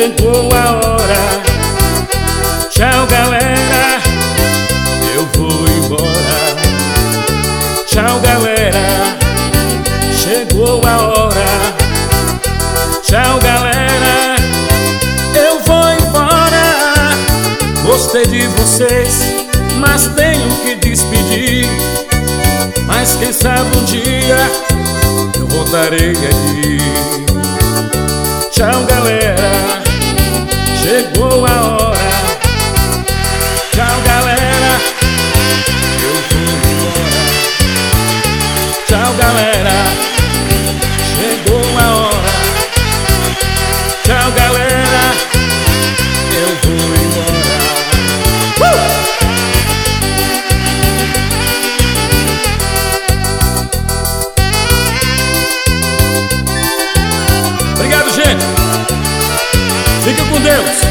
chegou a hora. Tchau, galera, eu vou embora. Tchau, galera, chegou a hora. Tchau, galera, eu vou embora. Gostei de vocês, mas tenho que despedir. Mas quem sabe um dia eu voltarei aqui. Tchau, galera, chegou a hora. Tchau, galera, eu vou embora. Tchau, galera, chegou a hora. Tchau, galera, eu vou embora. Obrigado, gente. Fica com Deus.